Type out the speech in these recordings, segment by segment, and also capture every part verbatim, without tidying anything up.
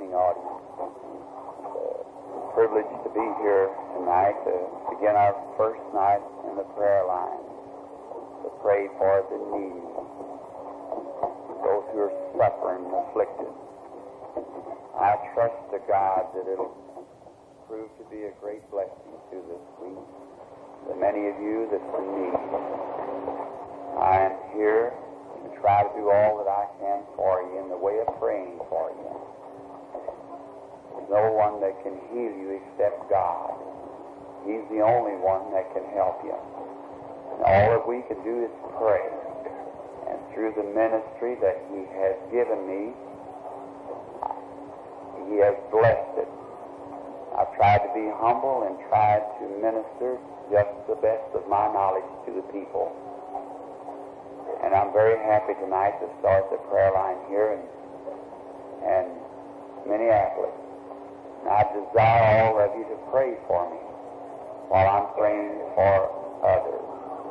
listening audience. It's a privilege to be here tonight to begin our first night in the prayer line, to pray for the needy, those who are suffering and afflicted. I trust to God that it'll prove to be a great blessing to this week, to many of you that's in need. I am here to try to do all that I can for you in the way of praying for you. There's no one that can heal you except God. He's the only one that can help you. And all that we can do is pray. And through the ministry that He has given me, He has blessed it. I've tried to be humble and tried to minister just the best of my knowledge to the people. And I'm very happy tonight to start the prayer line here in, in Minneapolis. And I desire all of you to pray for me while I'm praying for others.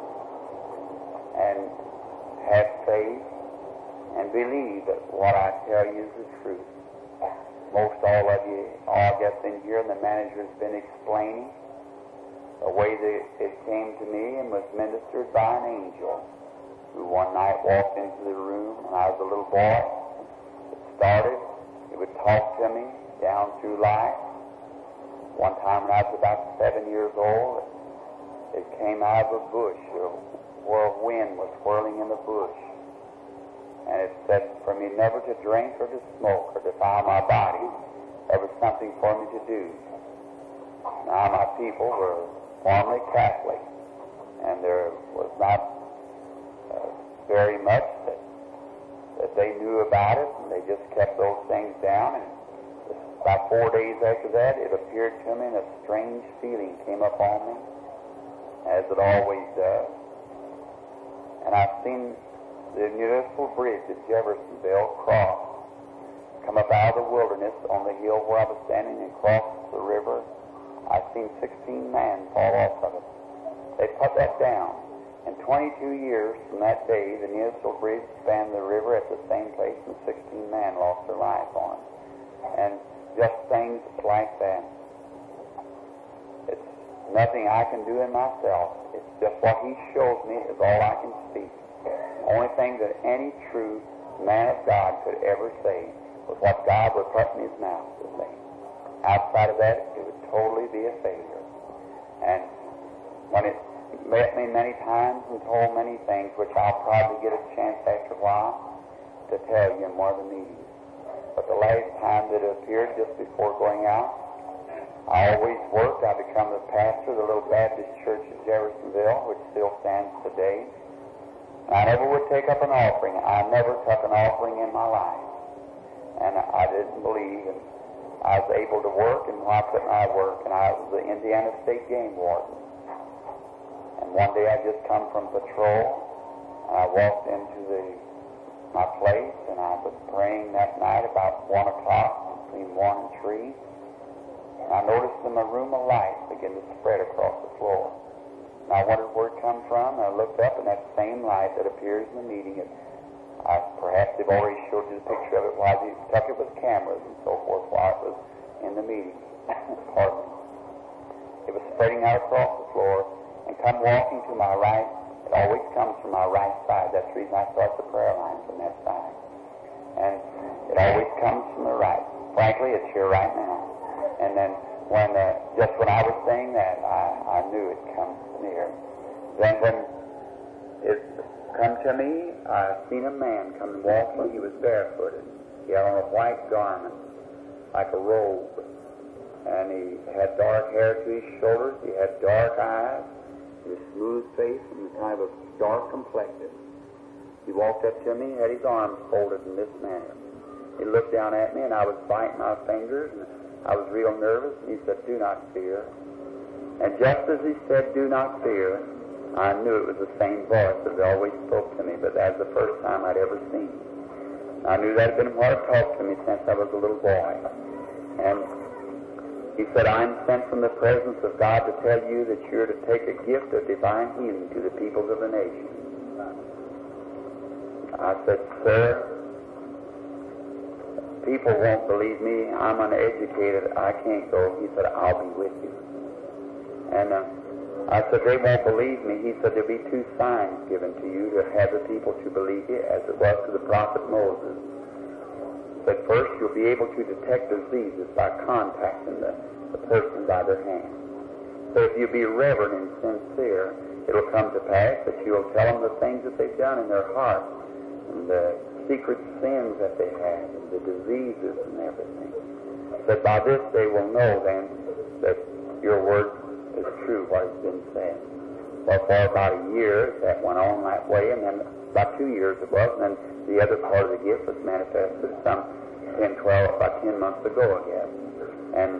And have faith and believe that what I tell you is the truth. Most all of you, all gets in here, and the manager has been explaining the way that it came to me and was ministered by an angel who one night walked into the room when I was a little boy. It started, he would talk to me down through life. One time when I was about seven years old, it came out of a bush, a whirlwind was whirling in the bush. And it said for me never to drink or to smoke or defile my body. There was something for me to do. Now my people were formerly Catholic, and there was not uh, very much that, that they knew about it, and they just kept those things down. And about four days after that, it appeared to me, and a strange feeling came up on me, as it always does. And I've seen the municipal bridge at Jeffersonville cross, come up out of the wilderness on the hill where I was standing and cross the river. I've seen sixteen men fall off of it. They put that down. In twenty-two years from that day, the municipal bridge spanned the river at the same place, and sixteen men lost their life on it. And just things like that. It's nothing I can do in myself. It's just what He shows me is all I can speak. The only thing that any true man of God could ever say was what God would put in his mouth to say. Outside of that, it would totally be a failure. And when it met me many times and told many things, which I'll probably get a chance after a while to tell you in one of the meetings. But the last time that it appeared just before going out, I always worked. I become the pastor of the little Baptist church at Jeffersonville, which still stands today. I never would take up an offering. I never took an offering in my life. And I didn't believe, and I was able to work, and why couldn't I work? And I was the Indiana State Game Warden. And one day I just come from patrol, and I walked into the my place, and I was praying that night about one o'clock, between one and three. And I noticed in my room a light begin to spread across the floor. And I wondered where it come from, and I looked up, and that same light that appears in the meeting, it, I, perhaps they've already showed you the picture of it while they took it with cameras and so forth while it was in the meeting. Pardon me. It was spreading out across the floor and come walking to my right. It always comes from my right side. That's the reason I start the prayer line from that side. And it always comes from the right. Frankly, it's here right now. And then when, uh, just when I was saying that, I, I knew it come near. Then when it come to me, I seen a man come walking. He was barefooted. He had on a white garment, like a robe. And he had dark hair to his shoulders. He had dark eyes, a smooth face, and kind of a dark complexion. He walked up to me, had his arms folded in this manner. He looked down at me, and I was biting my fingers, and I was real nervous, and he said, "Do not fear." And just as he said, "Do not fear," I knew it was the same voice that always spoke to me, but that's the first time I'd ever seen. I knew that had been what had talked to me since I was a little boy. And he said, "I'm sent from the presence of God to tell you that you're to take a gift of divine healing to the peoples of the nation." I said, "Sir, people won't believe me. I'm uneducated. I can't go. He said, I'll be with you. And uh, I said, they won't believe me. He said, there'll be two signs given to you to have the people to believe you, as it was to the prophet Moses. But first, you'll be able to detect diseases by contacting the, the person by their hand. So if you be reverent and sincere, it'll come to pass that you'll tell them the things that they've done in their heart, and the secret sins that they have, and the diseases and everything. But by this they will know then that your word is true, what has been said. Well, for about a year that went on that way, and then about two years it was, and then the other part of the gift was manifested some ten, twelve, about ten months ago, I guess. And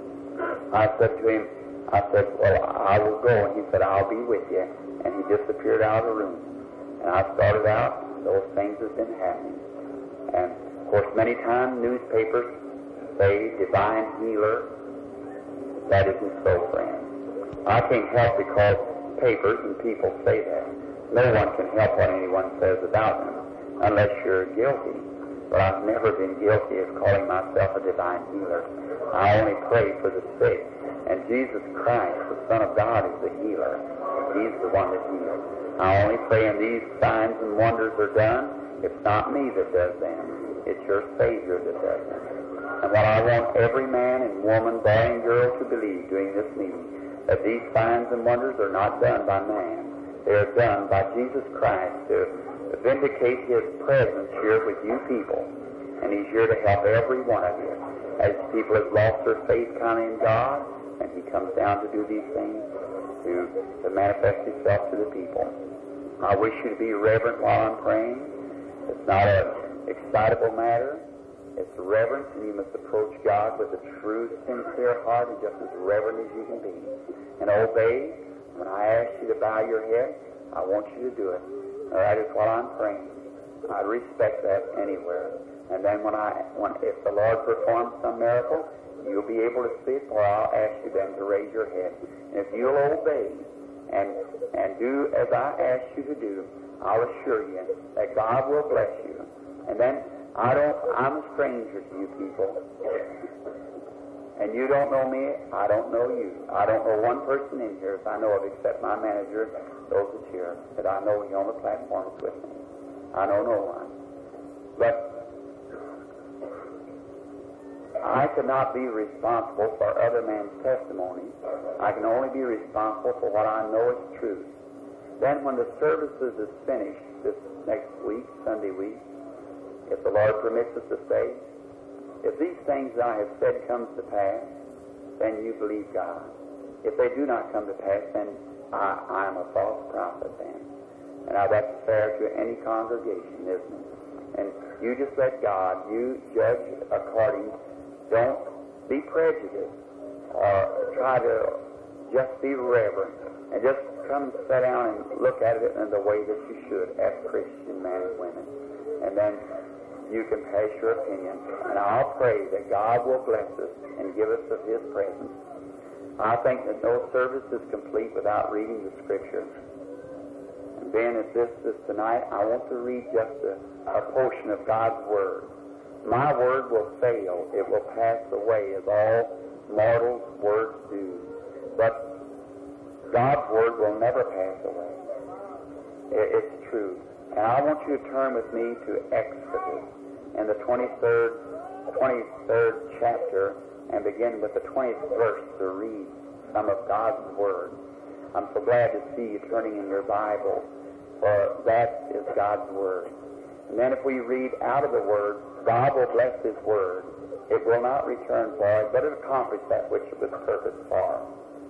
I said to him, I said, well, I will go. And he said, I'll be with you. And he disappeared out of the room. And I started out, those things have been happening. And, of course, many times newspapers say divine healer. That isn't so, friend. I can't help because papers and people say that. No one can help what anyone says about them unless you're guilty. But I've never been guilty of calling myself a divine healer. I only pray for the sick. And Jesus Christ, the Son of God, is the healer. He's the one that heals. I only pray and these signs and wonders are done. It's not me that does them. It's your Savior that does them. And what I want every man and woman, boy and girl to believe during this meeting, that these signs and wonders are not done by man. They are done by Jesus Christ to vindicate His presence here with you people. And He's here to help every one of you. As people have lost their faith kind of in God, and He comes down to do these things, to, to manifest Himself to the people. I wish you to be reverent while I'm praying. It's not an excitable matter. It's reverence, and you must approach God with a true, sincere heart, and just as reverent as you can be. And obey. When I ask you to bow your head, I want you to do it. All right, it's while I'm praying. I respect that anywhere. And then when I, when if the Lord performs some miracle, you'll be able to see it, or I'll ask you then to raise your head. And if you'll obey and and do as I ask you to do, I'll assure you that God will bless you. And then I don't, I'm a stranger to you people. And you don't know me, I don't know you. I don't know one person in here, as I know of, except my manager, those that's here, that I know here on the platform is with me. I know no one. But I cannot be responsible for other men's testimony. I can only be responsible for what I know is true. Then when the services is finished this next week, Sunday week, if the Lord permits us to stay, if these things that I have said comes to pass, then you believe God. If they do not come to pass, then I, I am a false prophet then. And now that's fair to any congregation, isn't it? And you just let God, you judge according. Don't be prejudiced or try to just be reverent and just come sit down and look at it in the way that you should as Christian men and women. And then you can pass your opinion. And I'll pray that God will bless us and give us of His presence. I think that no service is complete without reading the Scripture. And being as this is tonight, I want to read just a, a portion of God's Word. My word will fail. It will pass away as all mortals' words do. But God's word will never pass away. It's true. And I want you to turn with me to Exodus in the twenty-third, twenty-third chapter and begin with the twentieth verse to read some of God's word. I'm so glad to see you turning in your Bible, for that is God's word. And then if we read out of the Word, God will bless His Word. It will not return void, but it accomplish that which it was purposed for.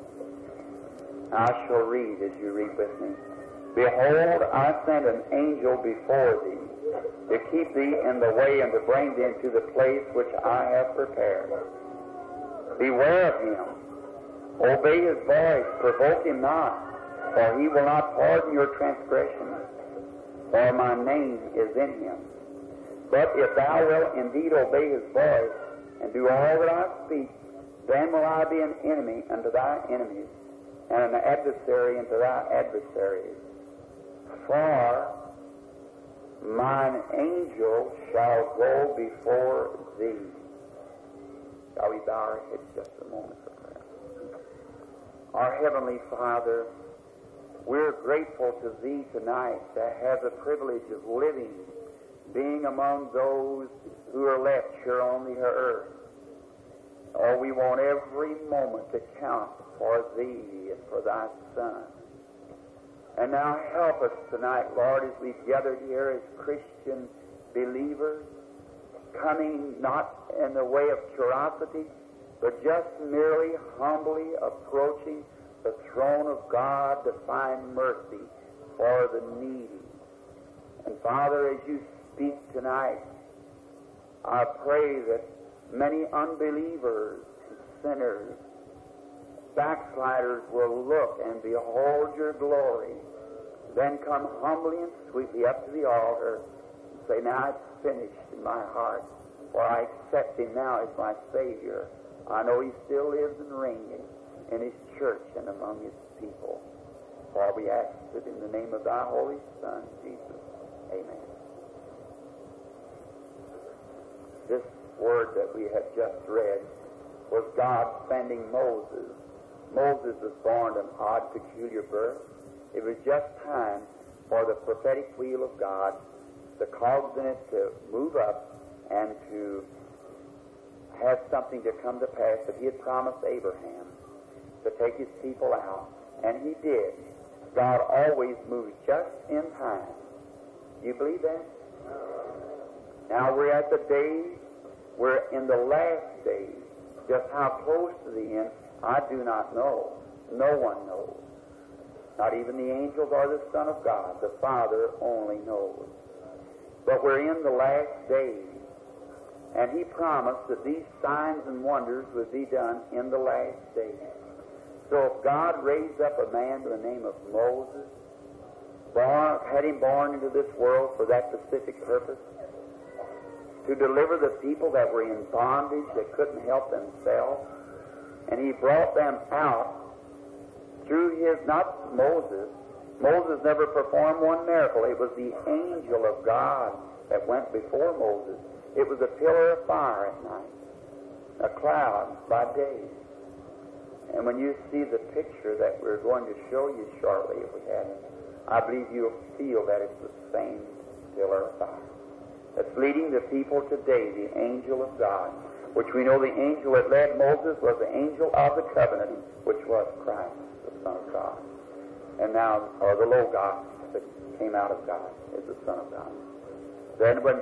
I shall read as you read with me. Behold, I send an angel before thee, to keep thee in the way and to bring thee into the place which I have prepared. Beware of him. Obey his voice. Provoke him not, for he will not pardon your transgressions. For my name is in him. But if thou wilt indeed obey his voice, and do all that I speak, then will I be an enemy unto thy enemies, and an adversary unto thy adversaries. For mine angel shall go before thee. Shall we bow our heads just a moment for prayer? Our Heavenly Father, we're grateful to Thee tonight to have the privilege of living, being among those who are left here on the earth. Oh, we want every moment to count for Thee and for Thy Son. And now help us tonight, Lord, as we've gathered here as Christian believers, coming not in the way of curiosity, but just merely humbly approaching the throne of God to find mercy for the needy. And Father, as you speak tonight, I pray that many unbelievers, sinners, backsliders will look and behold your glory, then come humbly and sweetly up to the altar and say, now it's finished in my heart, for I accept Him now as my Savior. I know He still lives and reigns in His church and among His people. For we ask it in the name of Thy Holy Son, Jesus. Amen. This word that we have just read was God sending Moses. Moses was born an odd, peculiar birth. It was just time for the prophetic wheel of God, the cogs in it to move up and to have something to come to pass that He had promised Abraham to take his people out. And He did. God always moves just in time. Do you believe that? Now we're at the days, we're in the last days. Just how close to the end, I do not know. No one knows. Not even the angels or the Son of God. The Father only knows. But we're in the last days. And He promised that these signs and wonders would be done in the last days. So if God raised up a man by the name of Moses, born, had him born into this world for that specific purpose, to deliver the people that were in bondage, that couldn't help themselves, and He brought them out through His, not Moses. Moses never performed one miracle. It was the angel of God that went before Moses. It was a pillar of fire at night, a cloud by day. And when you see the picture that we're going to show you shortly, if we have it, I believe you'll feel that it's the same pillar of fire that's leading the people today, the angel of God, which we know the angel that led Moses was the angel of the covenant, which was Christ, the Son of God. And now, or the Logos that came out of God is the Son of God. Then when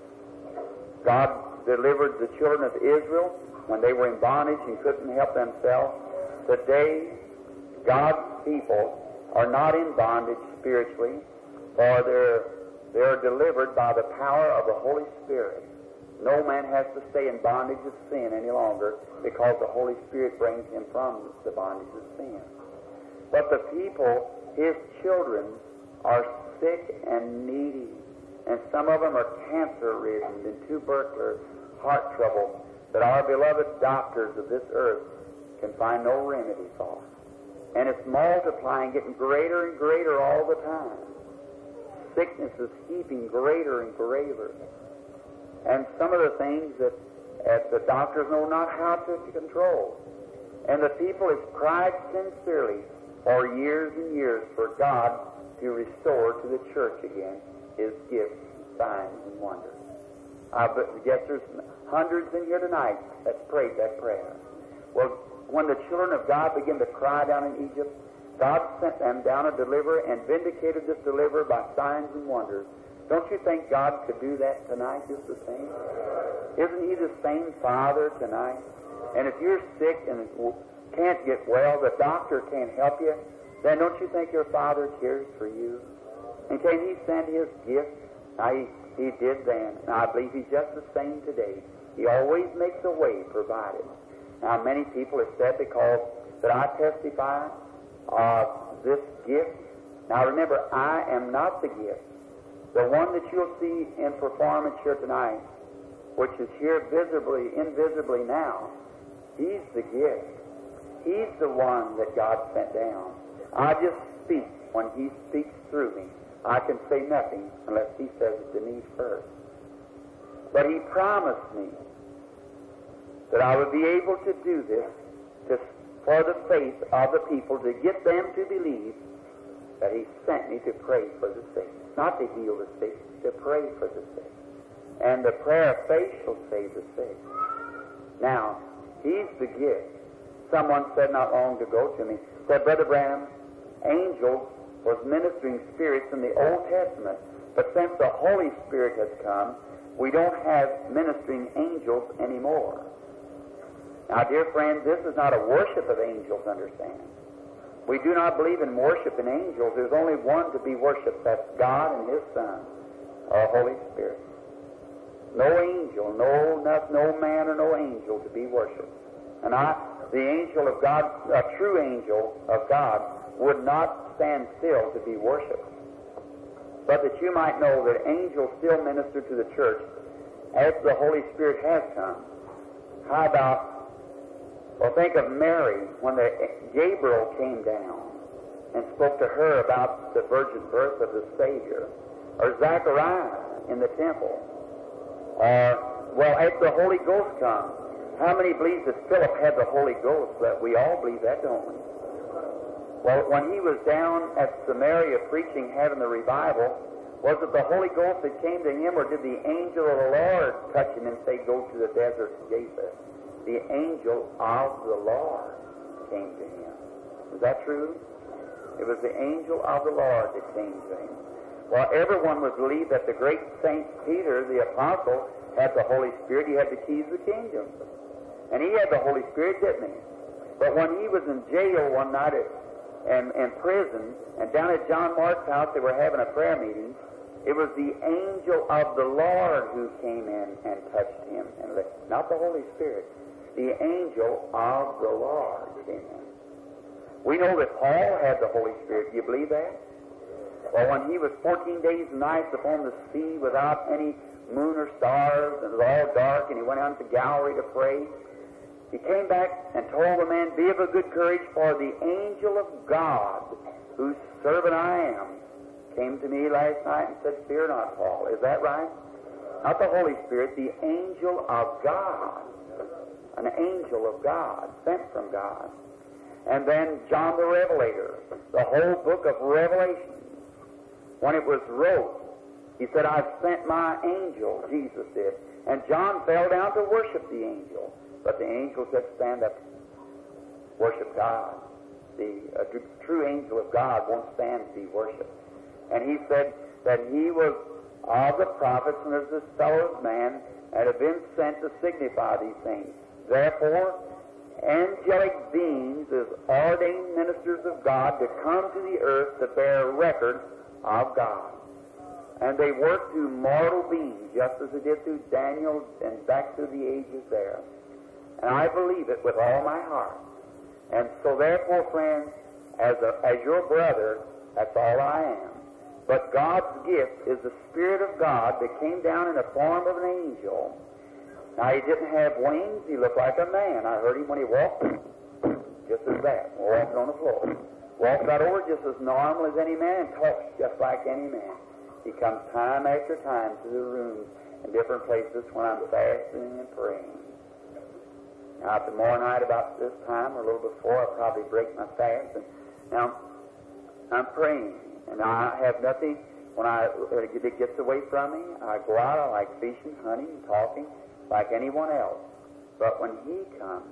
God delivered the children of Israel, when they were in bondage and couldn't help themselves, today God's people are not in bondage spiritually, for they're, they're delivered by the power of the Holy Spirit. No man has to stay in bondage of sin any longer because the Holy Spirit brings him from the bondage of sin. But the people, His children, are sick and needy, and some of them are cancer-ridden and tubercular heart trouble that our beloved doctors of this earth can find no remedy for. And it's multiplying, getting greater and greater all the time. Sickness is heaping greater and greater. And some of the things that, that the doctors know not how to, to control. And the people have cried sincerely for years and years for God to restore to the church again His gifts, signs, and wonders. I guess there's hundreds in here tonight that's prayed that prayer. Well, when the children of God began to cry down in Egypt, God sent them down a deliverer and vindicated this deliverer by signs and wonders. Don't you think God could do that tonight just the same? Isn't He the same Father tonight? And if you're sick and can't get well, the doctor can't help you, then don't you think your Father cares for you? And can He send His gift? Now, He, he did then, and I believe He's just the same today. He always makes a way provided. Now, many people have said because that I testify of this gift. Now, remember, I am not the gift. The one that you'll see in performance here tonight, which is here visibly, invisibly now, He's the gift. He's the one that God sent down. I just speak when He speaks through me. I can say nothing unless He says it to me first. But He promised me that I would be able to do this to, for the faith of the people, to get them to believe that He sent me to pray for the sick. Not to heal the sick, to pray for the sick. And the prayer of faith shall save the sick. Now, He's the gift. Someone said not long ago to me, said, Brother Branham, angels was ministering spirits in the Old Testament, but since the Holy Spirit has come, we don't have ministering angels anymore. Now, dear friends, this is not a worship of angels, understand. We do not believe in worship in angels. There's only one to be worshipped. That's God and His Son, our Holy Spirit. No angel, no, no, no man or no angel to be worshipped. And I, the angel of God, a true angel of God, would not stand still to be worshipped. But that you might know that angels still minister to the church as the Holy Spirit has come. How about, well, think of Mary when the Gabriel came down and spoke to her about the virgin birth of the Savior. Or Zachariah in the temple. Or, well, as the Holy Ghost comes, how many believe that Philip had the Holy Ghost? But we all believe that, don't we? Well, when he was down at Samaria preaching, having the revival, was it the Holy Ghost that came to him, or did the angel of the Lord touch him and say, go to the desert to Japheth? The angel of the Lord came to him. Is that true? It was the angel of the Lord that came to him. Well, everyone would believe that the great Saint Peter, the apostle, had the Holy Spirit. He had the keys of the kingdom. And he had the Holy Spirit, didn't he? But when he was in jail one night at, and in prison, and down at John Mark's house they were having a prayer meeting, it was the angel of the Lord who came in and touched him. And not the Holy Spirit. The angel of the Lord came in. We know that Paul had the Holy Spirit. Do you believe that? Well, when he was fourteen days and nights upon the sea without any moon or stars, and it was all dark, and he went out to Galilee to pray, he came back and told the man, be of a good courage, for the angel of God, whose servant I am, came to me last night and said, fear not, Paul. Is that right? Not the Holy Spirit, the angel of God. An angel of God, sent from God. And then John the Revelator, the whole book of Revelation, when it was wrote, he said, I've sent my angel, Jesus did. And John fell down to worship the angel. But the angel said, stand up, worship God. The uh, true angel of God won't stand to be worshipped. And he said that he was of the prophets and as this fellow man and had been sent to signify these things. Therefore, angelic beings as ordained ministers of God to come to the earth to bear record of God. And they work through mortal beings, just as they did through Daniel and back through the ages there. And I believe it with all my heart. And so therefore, friends, as, a, as your brother, that's all I am. But God's gift is the Spirit of God that came down in the form of an angel. Now, he didn't have wings. He looked like a man. I heard him when he walked, just as that, walking on the floor. Walks right over just as normal as any man and talks just like any man. He comes time after time to the rooms in different places when I'm fasting and praying. Now, tomorrow night about this time or a little before, I'll probably break my fast. And now, I'm praying, and I have nothing. When I, it gets away from me, I go out, I like fishing, hunting, and talking like anyone else. But when he comes,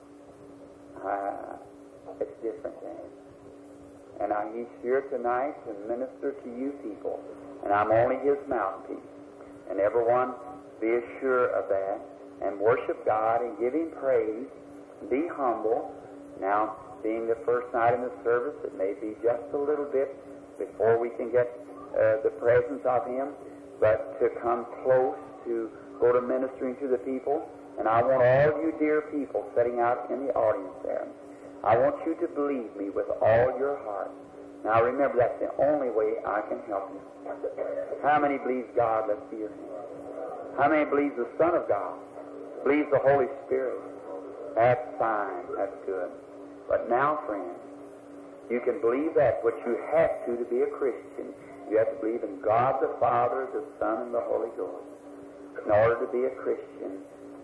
uh, it's different then. And I, he's here tonight to minister to you people. And I'm only his mouthpiece. And everyone be assured of that. And worship God and give him praise. Be humble. Now, being the first night in the service, it may be just a little bit before we can get uh, the presence of him. But to come close, to go to ministering to the people. And I want all of you dear people sitting out in the audience there, I want you to believe me with all your heart. Now remember, that's the only way I can help you. How many believes God? Let's see your hand. How many believes the Son of God? Believes the Holy Spirit? That's fine. That's good. But now, friends, you can believe that, but you have to to be a Christian. You have to believe in God the Father, the Son, and the Holy Ghost in order to be a Christian.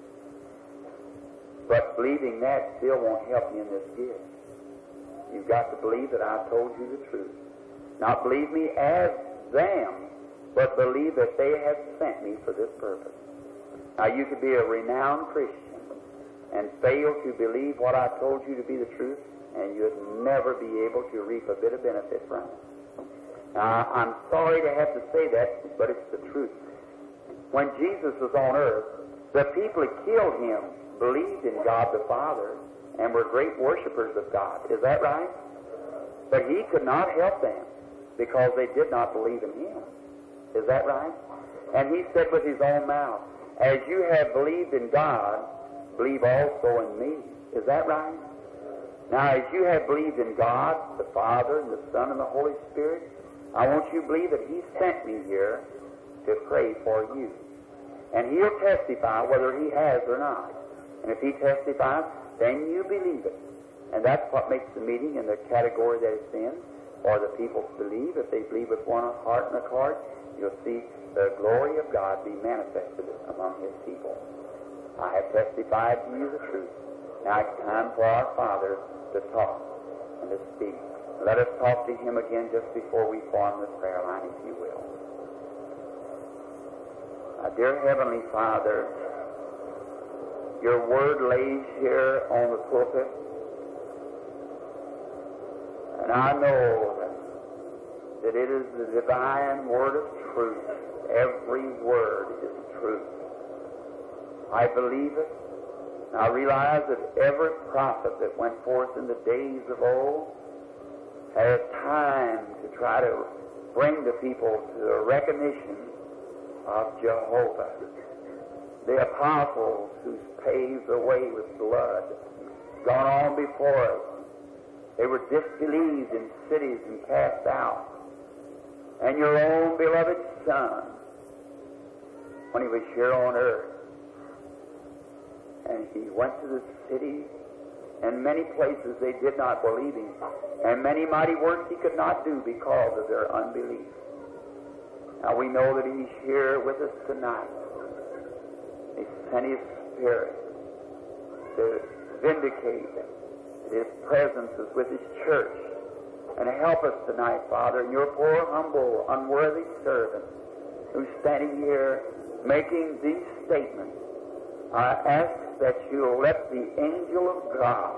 But believing that still won't help you in this gift. You've got to believe that I told you the truth. Not believe me as them, but believe that they have sent me for this purpose. Now, you could be a renowned Christian and fail to believe what I told you to be the truth, and you'd never be able to reap a bit of benefit from it. Now, I'm sorry to have to say that, but it's the truth. When Jesus was on earth, the people that killed him believed in God the Father and were great worshipers of God. Is that right? But he could not help them because they did not believe in him. Is that right? And he said with his own mouth, as you have believed in God, believe also in me. Is that right? Now, as you have believed in God, the Father, and the Son, and the Holy Spirit, I want you to believe that he sent me here to pray for you. And he'll testify whether he has or not. And if he testifies, then you believe it. And that's what makes the meeting in the category that it's in, or the people believe. If they believe with one heart and accord, you'll see the glory of God be manifested among his people. I have testified to you the truth. Now it's time for our Father to talk and to speak. Let us talk to him again just before we form the prayer line, if you will. Now, dear Heavenly Father, your word lays here on the pulpit, and I know that it is the divine word of truth. Every word is truth. I believe it. And I realize that every prophet that went forth in the days of old had time to try to bring the people to the recognition of Jehovah. The apostles who paved the way with blood, gone on before us. They were disbelieved in cities and cast out. And your own beloved Son, when he was here on earth, and he went to the city, and many places they did not believe him, and many mighty works he could not do because of their unbelief. Now we know that he's here with us tonight. He sent his Spirit to vindicate his presence is with his church. And help us tonight, Father, and your poor, humble, unworthy servant who's standing here making these statements. I ask that you'll let the angel of God,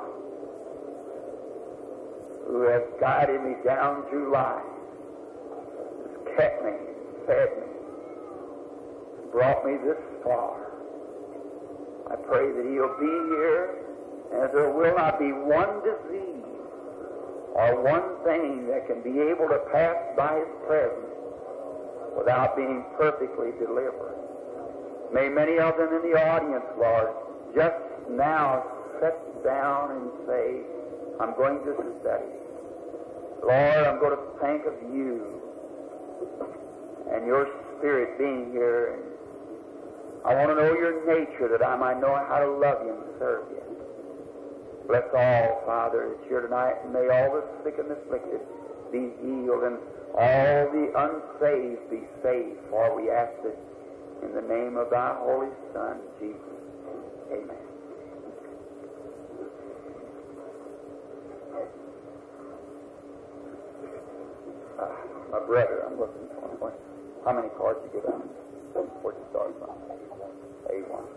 who has guided me down through life, has kept me, fed me, brought me this far. I pray that he'll be here, and there will not be one disease or one thing that can be able to pass by his presence without being perfectly delivered. May many of them in the audience, Lord, just now sit down and say, I'm going to study. Lord, I'm going to think of you and your Spirit being here. And I want to know your nature that I might know how to love you and serve you. Bless all, Father, that's here tonight, and may all the sick and afflicted be healed, and all the unsaved be saved, for we ask it in the name of thy Holy Son, Jesus. Amen. Uh, my brother, I'm looking for one. How many cards you give out? Where'd you start from? A one.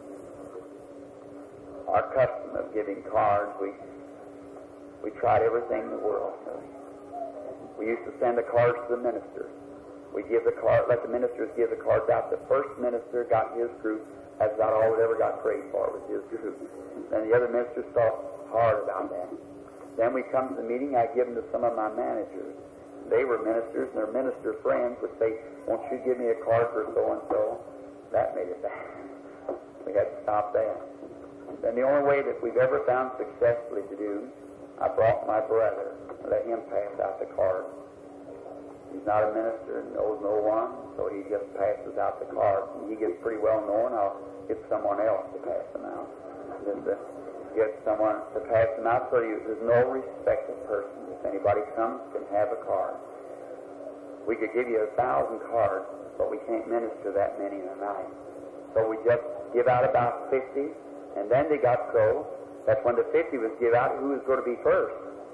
Our custom of giving cards, we we tried everything in the world. We used to send the cards to the ministers. We give the card, let the ministers give the cards out. The first minister got his group. That's about all that ever got prayed for was his group. Then the other ministers thought hard about that. Then we come to the meeting. I give them to some of my managers. They were ministers, and their minister friends would say, "Won't you give me a card for so and so?" That made it bad. We had to stop that. Then the only way that we've ever found successfully to do, I brought my brother and let him pass out the card. He's not a minister and knows no one, so he just passes out the cards. And he gets pretty well known, I'll get someone else to pass them out. Just to get someone to pass them out, so you, there's no respect of person. If anybody comes, can have a card. We could give you a thousand cards, but we can't minister that many in a night. So we just give out about fifty, and then they got so that when the fifty was give out, who was going to be first?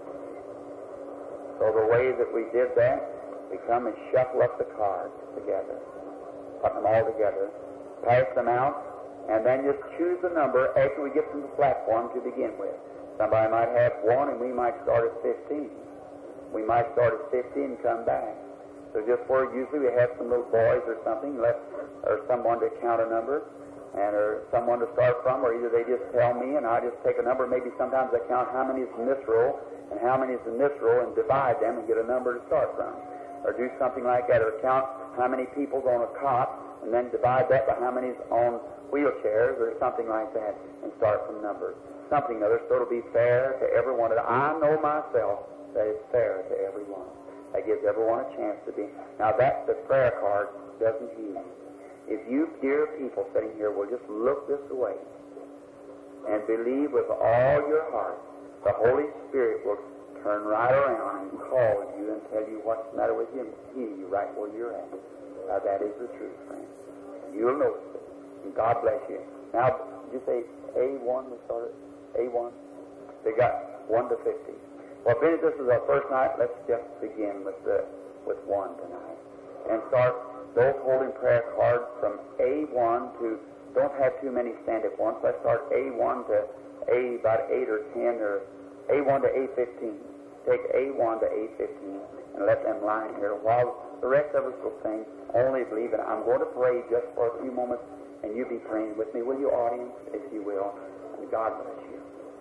So the way that we did that, we come and shuffle up the cards together, put them all together, pass them out, and then just choose the number after we get from the platform to begin with. Somebody might have one, and we might start at fifteen. We might start at fifteen and come back. So just where usually we have some little boys or something, left, or someone to count a number, and or someone to start from, or either they just tell me and I just take a number. Maybe sometimes I count how many is in this row and how many is in this row and divide them and get a number to start from. Or do something like that, or count how many people's on a cot and then divide that by how many's on wheelchairs or something like that and start from numbers. Something other, so it'll be fair to everyone. I know myself that it's fair to everyone. That gives everyone a chance to be. Now that the prayer card doesn't heal. If you dear people sitting here will just look this way and believe with all your heart, the Holy Spirit will turn right around and call you and tell you what's the matter with you and heal you right where you're at. Now that is the truth, friends. You'll notice it. And God bless you. Now, did you say A one we started? A one? They got one to fifty. Well, being this is our first night, let's just begin with the with one tonight. And start those holding prayer cards from A one to, don't have too many stand at once. Let's start A one to A about eight or ten, or A one to A fifteen. Take A one to A fifteen and let them line here while the rest of us will sing Only Believe. And I'm going to pray just for a few moments, and you be praying with me. Will you, audience, if you will? And God bless you.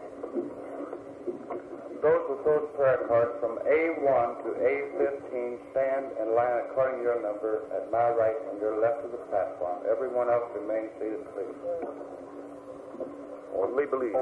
Those with those prayer cards from A one to A fifteen, stand and line according to your number at my right and your left of the platform. Everyone else remain seated, please. Only believe.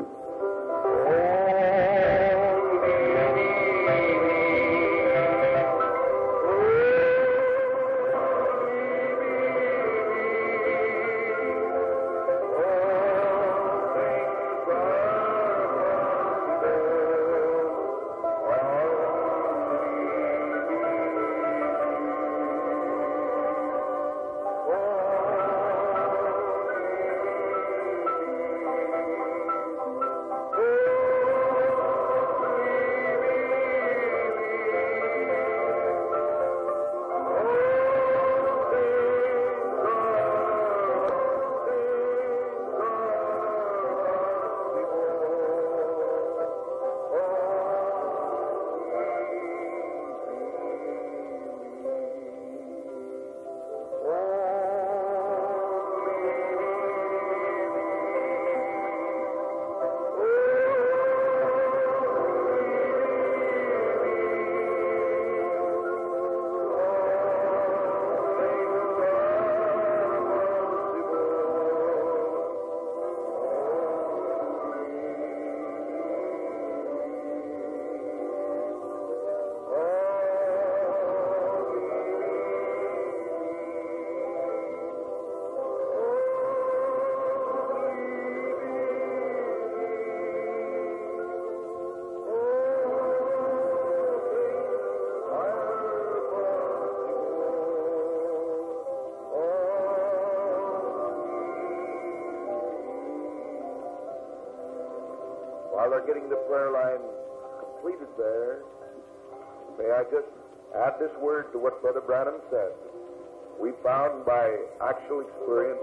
While they're getting the prayer line completed there, may I just add this word to what Brother Branham said. We found by actual experience,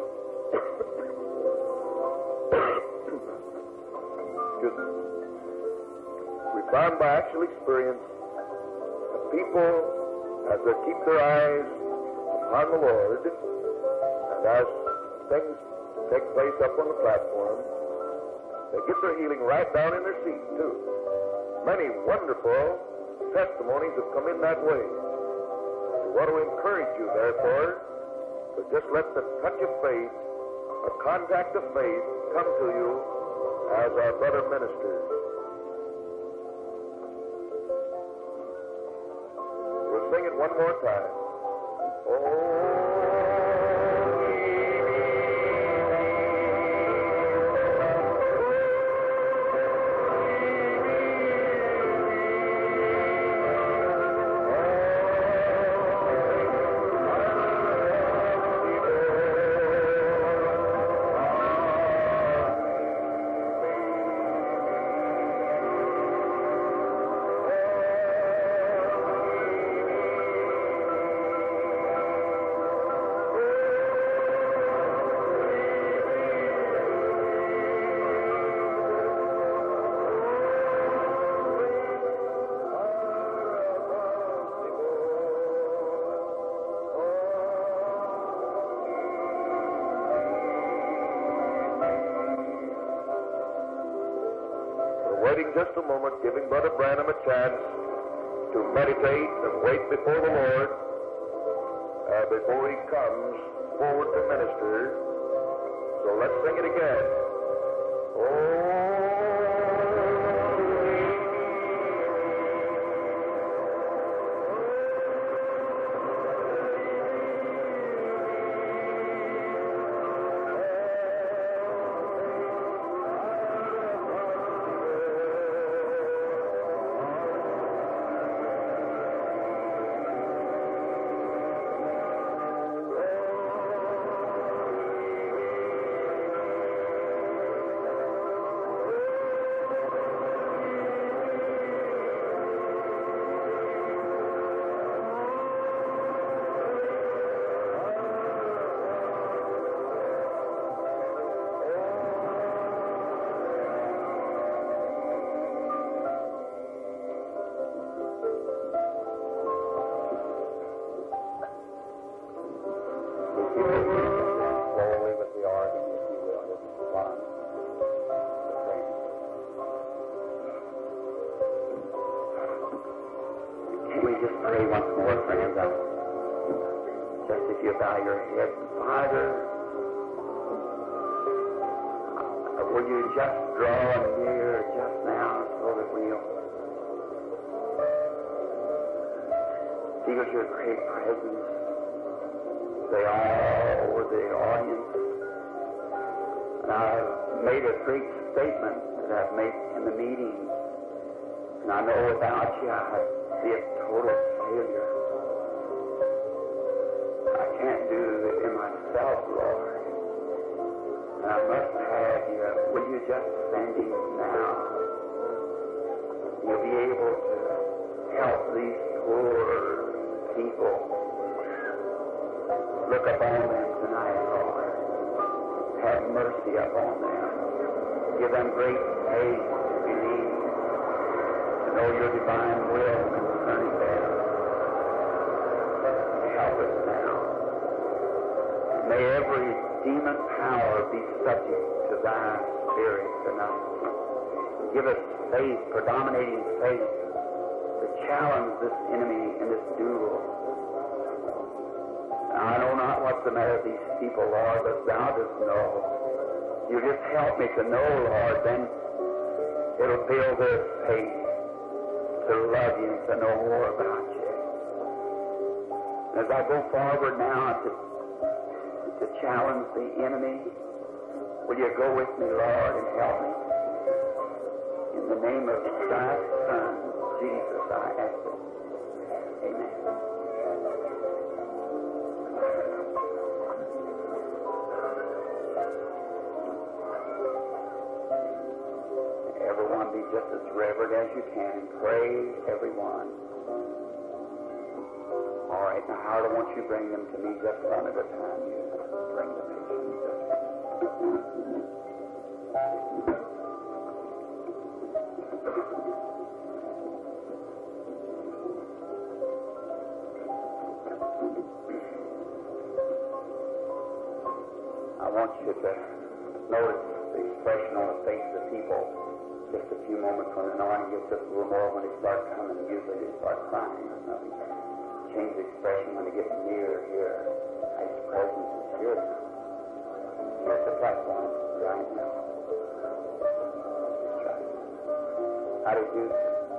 excuse me, we found by actual experience that people, as they keep their eyes upon the Lord, and as things take place up on the platform, they get their healing right down in their seat, too. Many wonderful testimonies have come in that way. We want to encourage you, therefore, to just let the touch of faith, a contact of faith, come to you as our brother ministers. We'll sing it one more time. Oh, waiting just a moment, giving Brother Branham a chance to meditate and wait before the Lord uh, before he comes forward to minister. So let's sing it again. Oh, to know, Lord, then it'll build their faith to love you and to know more about you. As I go forward now to, to challenge the enemy, will you go with me, Lord, and help me? In the name of thy Son, Jesus, I ask it. Amen. Everyone be just as reverent as you can and pray, everyone. All right, now Howard, I want you to bring them to me just one at a time. You bring the patients. I want you to notice the expression on the face of the people. Just a few moments when the anointing gets just a little more, when they start coming, usually they start crying. You know, change the expression when they get near here. His presence is here now. Here's the platform right now. How did you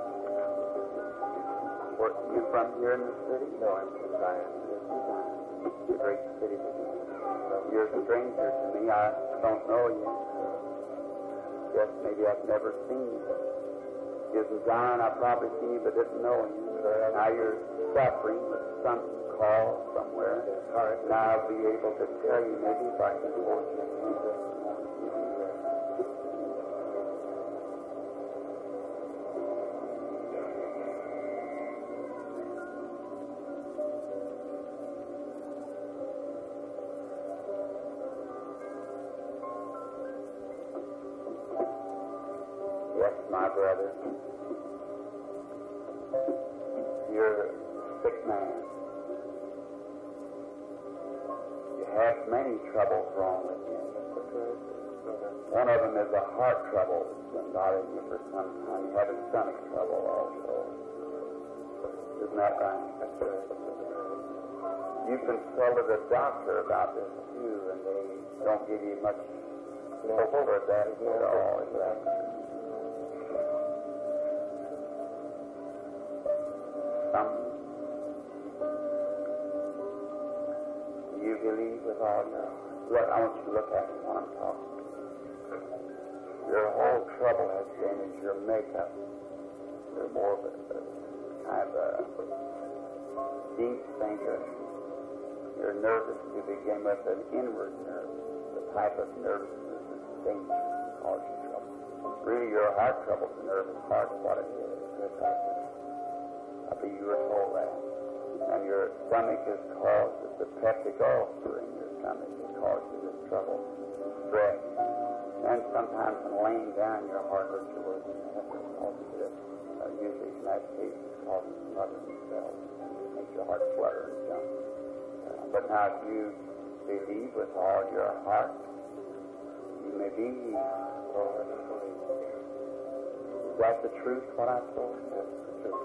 work? You from here in the city? No, I'm from Zion. It's a great city. You're a stranger to me. I don't know you. Yes, maybe I've never seen you. You're in Zion, I've probably seen you, but didn't know you. Now you're suffering with some cause somewhere. And I'll be able to tell you maybe if I can want you. Yes, my brother. You're a sick man. You have many troubles wrong with you. One of them is a heart trouble that's been bothering you for some time. You have a stomach trouble also. Isn't that right? That's right. You consulted a doctor about this too, and they don't give you much hope for that at all. Is that true? Some you believe with all your heart. Look, I want you to look at me while I'm talking. Your whole trouble has been is your makeup. You're more of a kind of a deep thinker. You're nervous to begin with, an inward nerve. The type of nervousness is dangerous, causes you trouble. Really, your heart trouble is a nervous heart, what it is. I believe you were told that. And your stomach is caused, it's a peptic ulcer in your stomach that causes this trouble, stress. And sometimes when laying down, your heart hurts you worse than that. It causes it. Uh, usually, in that case, it causes fluttering cells. It makes your heart flutter and jump. Uh, but now, if you believe with all your heart, you may be healed. Lord, is that the truth, what I told you? That's the truth.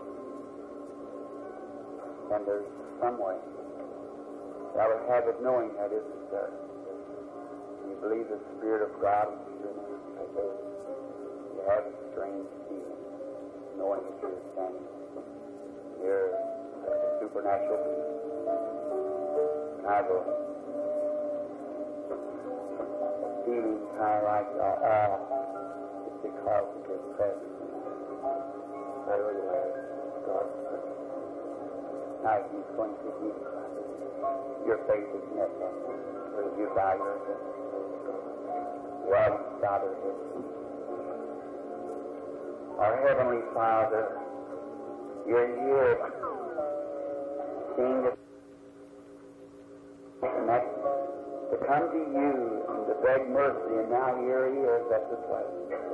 And there's some way. I would have it knowing that isn't there. You believe the Spirit of God is in you. You have a strange feeling, knowing that you're standing near a supernatural peace. Kind of a feeling kind of like uh, awe. It's because of His presence. I really like God's presence. Now He's going to heal you. Your faith is met. Will you bow your head? Well, Father, our Heavenly Father, you're here, seeing the and that to come to you and to beg mercy, and now here He is at the place.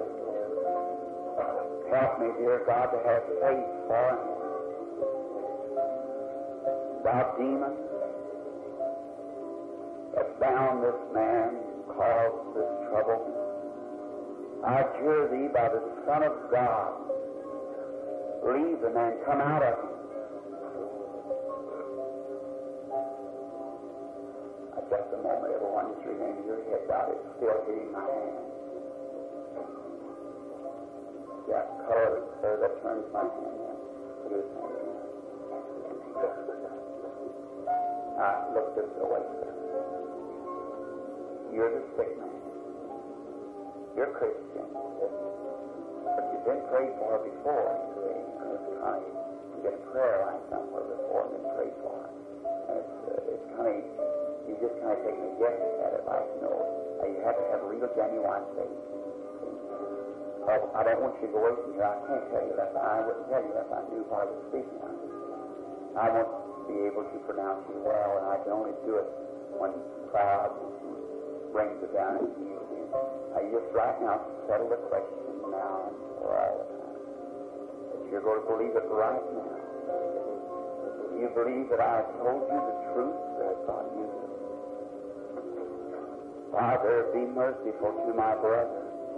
Help me, dear God, to have faith for Him. Thou demon that bound this man, caused this trouble, I adjure thee by the Son of God, leave the man, come out of him. At just a moment, everyone is remaining your head bowed. It's still hitting my hand. Yeah, color, sir, that turns my hand in. Put his hand in. Ah, look this way, sir. You're the sick man. You're Christian. But you've been prayed for before. It's kind of, you get a prayer line somewhere before and been prayed for. And it's, uh, it's kind of, you just kind of take a guess at it like, you know, uh, you have to have a real genuine faith. Oh, I don't want you to go away from here. I can't tell you that. I wouldn't tell you that if I knew what I was speaking of. I want to be able to pronounce you well, and I can only do it when crowds brings it down and heals you. I just right now settle the question now and for all the time. That you're going to believe it right now. You believe that I have told you the truth that I thought you knew. Father, be merciful to my brother.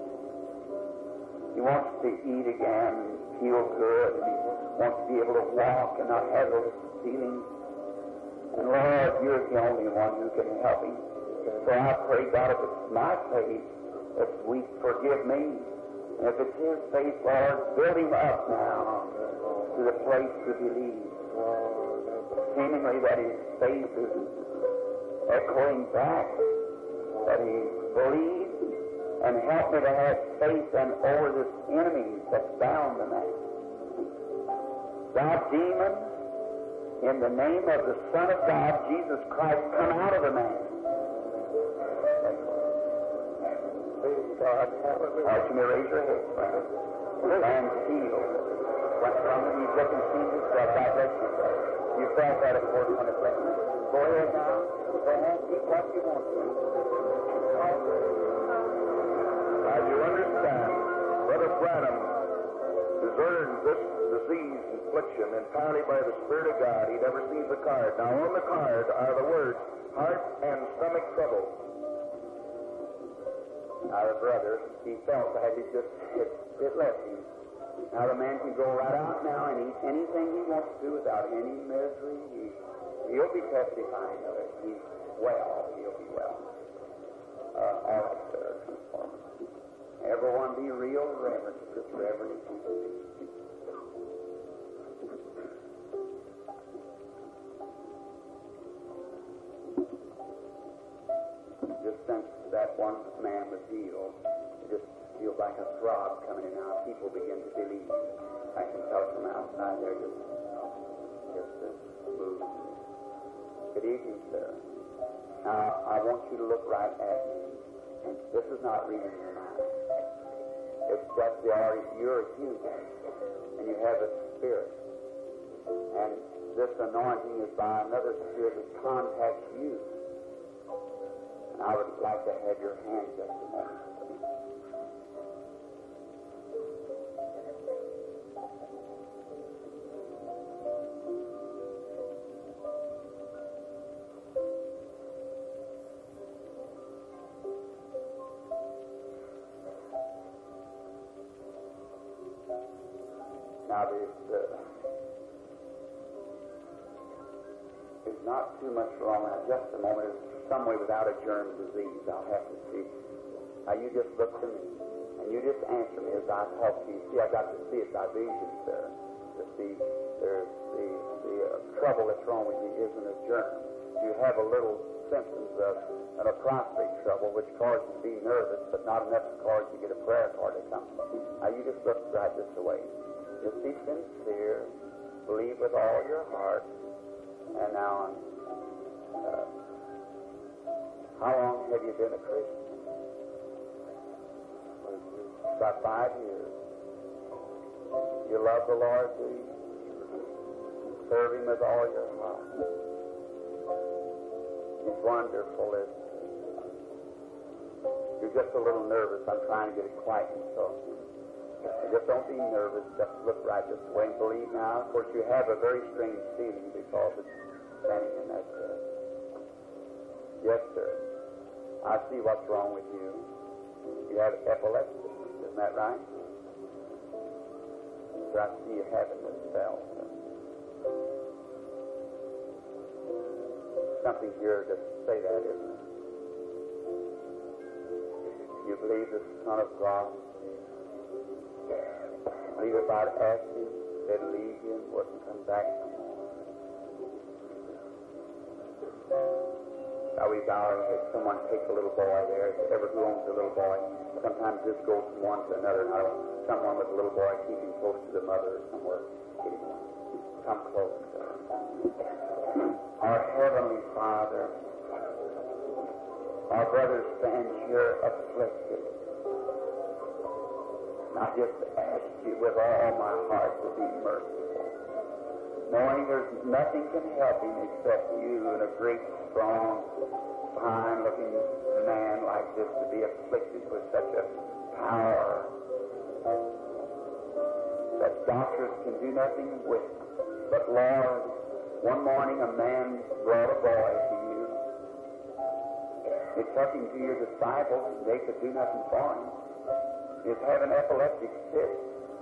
He wants to eat again and feel good, and he wants to be able to walk and not have those feelings. And Lord, you're the only one who can help him. So I pray, God, if it's my faith that's weak, forgive me. And if it's His faith, Lord, build him up now to the place to believe. Seemingly that his faith is echoing back, that he believes, and help me to have faith and over this enemy that's bound the man. Thou demon, in the name of the Son of God, Jesus Christ, come out of the man. God, hallelujah. You may raise your head, friend. The man's healed. Went from him, he's looking to see himself. God bless you, sir. You felt that, of course, when it went. Go ahead now. Go ahead, keep what you want to. Now, you understand, Brother Branham discerned this disease affliction entirely by the Spirit of God. He never sees the card. Now, on the card are the words, heart and stomach trouble. Now the brother, he felt that it just, it, it left him. Now the man can go right out now and eat anything he wants to without any misery. He, he'll be testifying of it. He's well. He'll be well. Uh, all right, sir. Everyone be real reverent, just reverent as you can be. Just since that one man was healed, it just feels like a throb coming in now. People begin to believe. I can tell from outside they're just, just uh, moving. Good evening, sir. Now, I want you to look right at me. And this is not reading your mind. It's just the already, you're human, and you have a spirit. And this anointing is by another spirit that contacts you. And I would like to have your hand just a moment. Now, there's, uh, there's not too much wrong. Now, just a moment. It's some way without a germ disease. I'll have to see. Now, you just look to me, and you just answer me as I talk to you. See, I've got to see it by vision, sir. To see there's the, the uh, trouble that's wrong with you isn't a germ. You have a little symptoms of and a prostate trouble, which causes you to be nervous, but not enough to cause you to get a prayer card or something. Now, you just look right this way. Just be sincere, believe with all your heart, and now, uh, how long have you been a Christian? About five years. You love the Lord, do you? Serve Him with all your heart. He's wonderful, isn't He? You're just a little nervous. I'm trying to get it quiet, so just don't be nervous. Just look right this way and believe now. Of course, you have a very strange feeling because it's standing in that bed. Yes, sir. I see what's wrong with you. You have epilepsy. Isn't that right? So I see you having this spell. Something here to say that, isn't it? You believe the Son of God? Believe if I'd asked you, they'd leave you and wouldn't come back no more. Now we bow our heads. Someone takes a little boy there. Ever who owns a little boy? Sometimes this goes from one to another. Now someone with a little boy, keep him close to the mother or somewhere. Get him. Come close. Our Heavenly Father, our brother stands here afflicted. I just ask you with all my heart to be merciful, knowing there's nothing can help him except you and a great, strong, fine-looking man like this to be afflicted with such a power that doctors can do nothing with. But Lord, one morning a man brought a boy to you. They took him to your disciples and they could do nothing for him. He's having epileptic fit.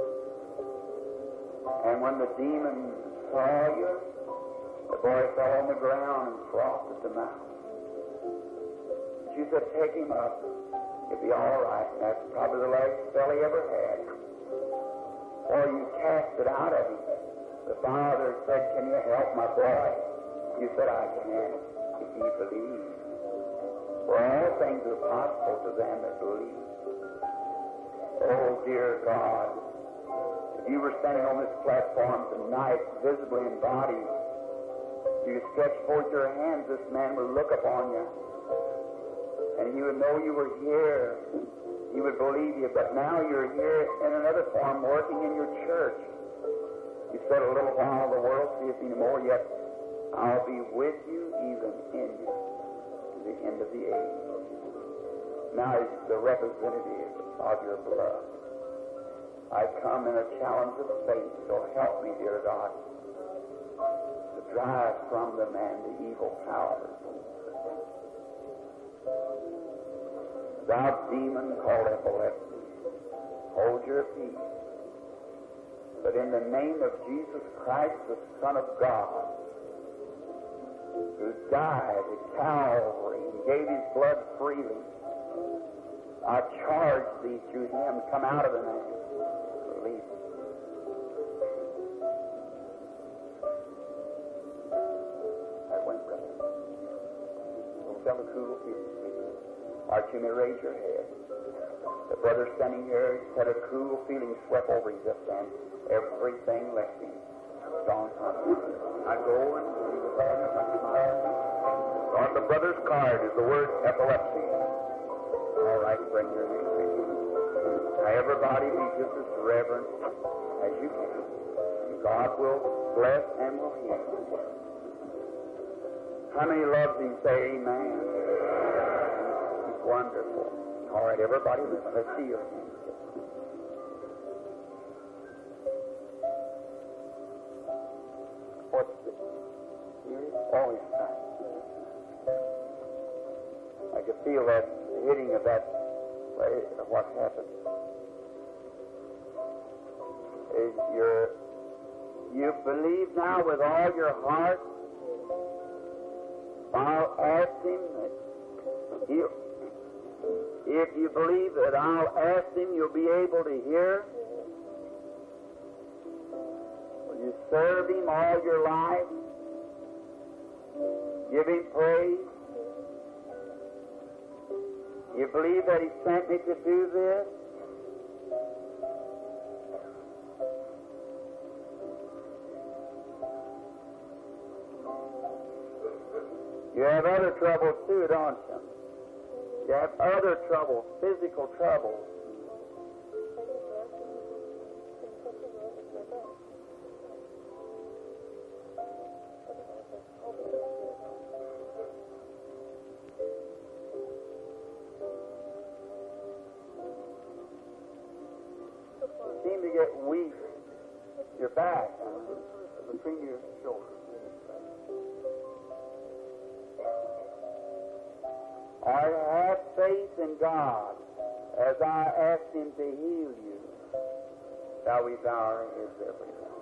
And when the demon saw you, the boy fell on the ground and frothed at the mouth. She said, take him up. He'll be all right. And that's probably the last spell he ever had. Or you cast it out of him. The father said, can you help my boy? You said, I can, if you believe. For all things are possible to them that believe. Oh, dear God, if you were standing on this platform tonight, visibly in body, you stretch forth your hands, this man would look upon you, and he would know you were here. He would believe you, but now you're here in another form, working in your church. You said a little while the world seeth thee no more, yet I'll be with you, even in you, to the end of the age. Now he's the representative of your blood. I come in a challenge of faith, so help me, dear God, to drive from the man the evil powers. Thou demon called epilepsy, hold your peace. But in the name of Jesus Christ, the Son of God, who died at Calvary and gave his blood freely, I charge thee through him, come out of the man. Release him. That went, brother. Don't tell the cool feeling. Arch, you may raise your head. The brother standing here had a cool feeling swept over his left hand. Everything left him. Gone from him. I go and see the brother. On the brother's card is the word epilepsy. All right, bring your hand. Now, everybody be just as reverent as you can. And God will bless and will heal. How many love thee? Say amen. He's wonderful. All right, everybody, let's see your hands. What's this? Oh, it's fine. I could feel that hitting of that, of what happened. Is your, you believe now with all your heart? I'll ask him that you, if you believe that I'll ask him, you'll be able to hear. Will you serve him all your life? Give him praise? You believe that he sent me to do this? You have other troubles too, don't you? You have other troubles, physical troubles. You seem to get weak. Your back, uh, between your shoulders. I have faith in God as I ask him to heal you. Shall we bow our heads, everyone?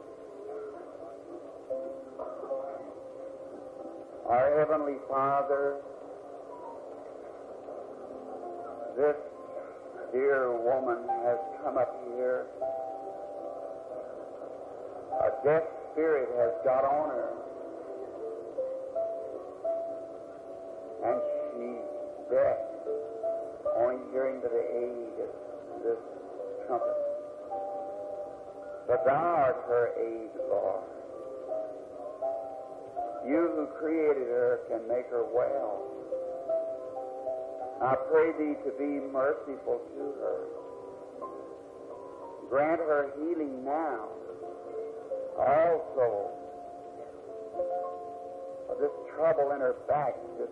Our Heavenly Father, this dear woman has come up here. A deaf spirit has got on her. And she's deaf, only hearing to the aid of this trumpet. But thou art her aid, Lord. You who created her can make her well. I pray thee to be merciful to her. Grant her healing now. Also, of this trouble in her back, this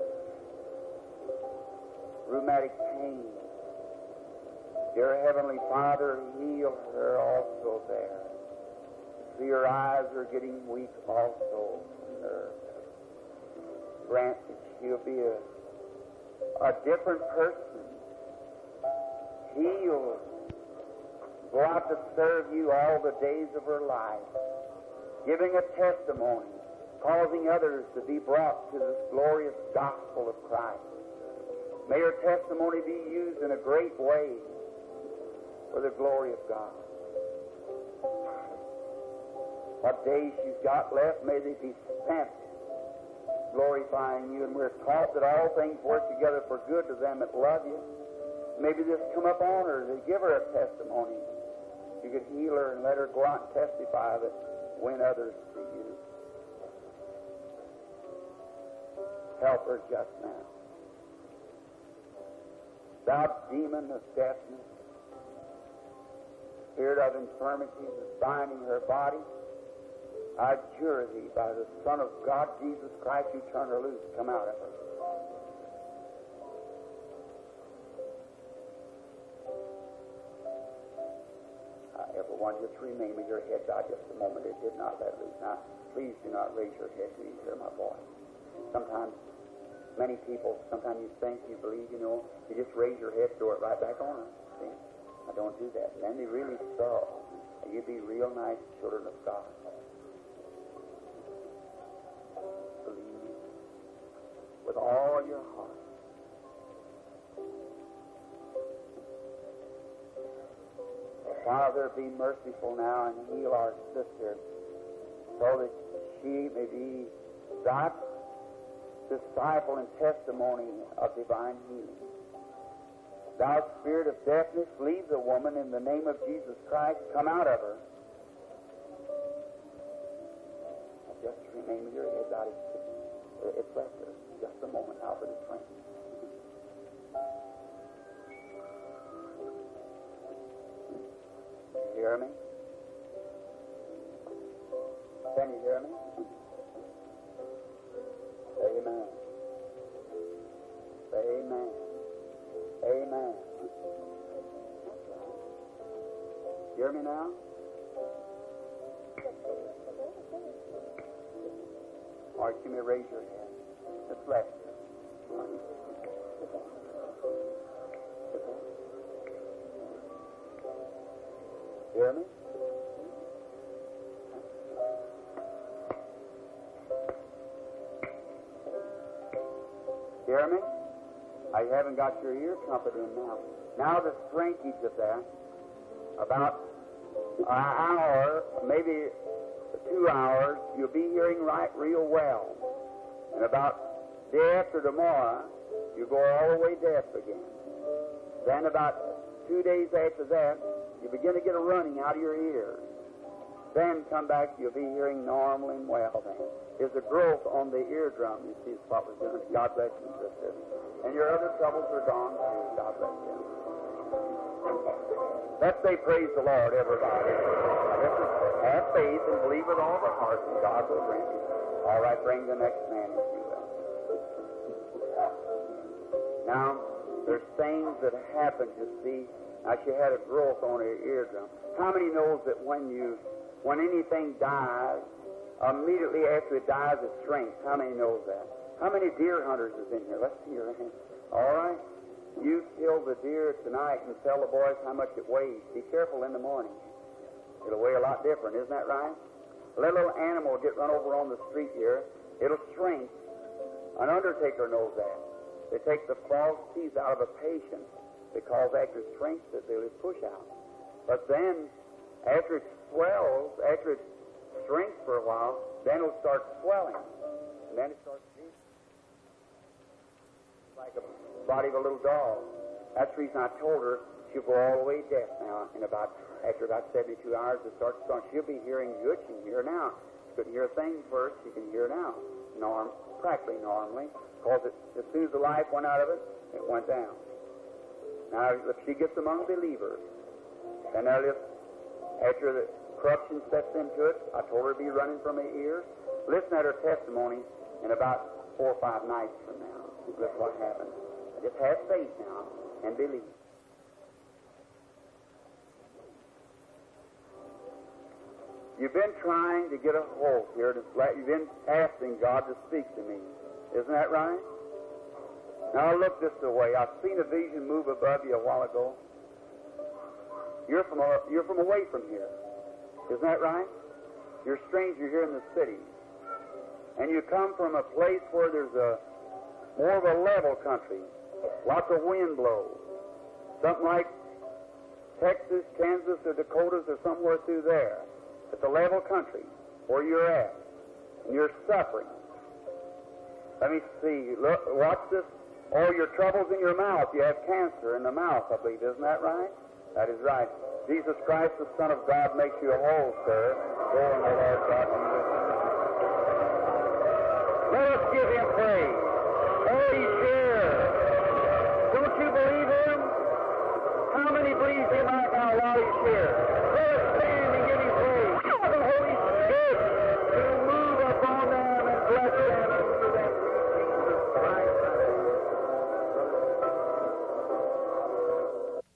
rheumatic pain. Dear Heavenly Father, heal her also there. See, her eyes are getting weak also. Her grant that she'll be a, a different person. Healed. Go out to serve you all the days of her life. Giving a testimony. Causing others to be brought to this glorious gospel of Christ. May her testimony be used in a great way for the glory of God. What days she's got left, may they be spent glorifying you. And we're taught that all things work together for good to them that love you. Maybe this come up on her to give her a testimony. You could heal her and let her go out and testify that win others to you. Help her just now. Thou demon of deafness, spirit of infirmity is binding her body, I adjure thee by the Son of God, Jesus Christ, you turn her loose. Come out of her. Uh, everyone, just remain with your head bowed just a moment. It did not let loose. Now, please do not raise your head till you hear my voice. Sometimes many people, sometimes you think you believe, you know, you just raise your head, throw it right back on them. See? I don't do that. And then they really saw that you'd be real nice children of God. Believe with all your heart. Father, be merciful now and heal our sister so that she may be God's disciple and testimony of divine healing. Thou spirit of deafness, leave the woman in the name of Jesus Christ. Come out of her. Just remain with your head bowed. It's left her. Just a moment. Albert is praying. You hear me? Can you hear me? Amen. Amen. Amen. Hear me now? All right, you may raise your hand. Just left. Hear me? Hear me? I haven't got your ear trumpet in now. Now the shrinkage of that, about an hour, maybe two hours, you'll be hearing right real well. And about day after tomorrow, you go all the way deaf again. Then about two days after that, you begin to get a running out of your ears. Then come back, you'll be hearing normal and well then. There's a growth on the eardrum, you see, is what we're doing. God bless you, sister. And your other troubles are gone too. God bless you. Let's say praise the Lord, everybody. Let's just have faith and believe with all the heart, and God will grant you. All right, bring the next man if you will. Now, there's things that happen, you see. Now, she had a growth on her eardrum. How many knows that when you, when anything dies, immediately after it dies, it shrinks? How many knows that? How many deer hunters is in here? Let's see your hand. All right. You kill the deer tonight and tell the boys how much it weighs. Be careful in the morning. It'll weigh a lot different, isn't that right? Let a little animal get run over on the street here. It'll shrink. An undertaker knows that. They take the false teeth out of a patient because after it shrinks it, they'll push out. But then, after it swells, after it shrinks for a while, then it'll start swelling. And then it starts beating like a body of a little dog. That's the reason I told her she'll go all the way deaf now. In about after about seventy-two hours, it starts going. She'll be hearing good. She can hear now. She couldn't hear a thing first. She can hear now. Norm, practically normally, because it, as soon as the life went out of it, it went down. Now, if she gets among believers, then they'll just, after the corruption steps into it, I told her to be running from her ears. Listen at her testimony in about four or five nights from now. That's what happens. Just have faith now and believe. You've been trying to get a hold here. To, you've been asking God to speak to me. Isn't that right? Now look this way. I've seen a vision move above you a while ago. You're from a, you're from away from here. Isn't that right? You're a stranger here in the city. And you come from a place where there's a more of a level country. Lots of wind blows. Something like Texas, Kansas, or Dakotas, or somewhere through there. It's a level country where you're at. And you're suffering. Let me see. Look, watch this. Oh, your troubles in your mouth. You have cancer in the mouth, I believe. Isn't that right? That is right. Jesus Christ, the Son of God, makes you whole, sir. Go in the Lord God. Let us give Him praise. Oh, He's here. Don't you believe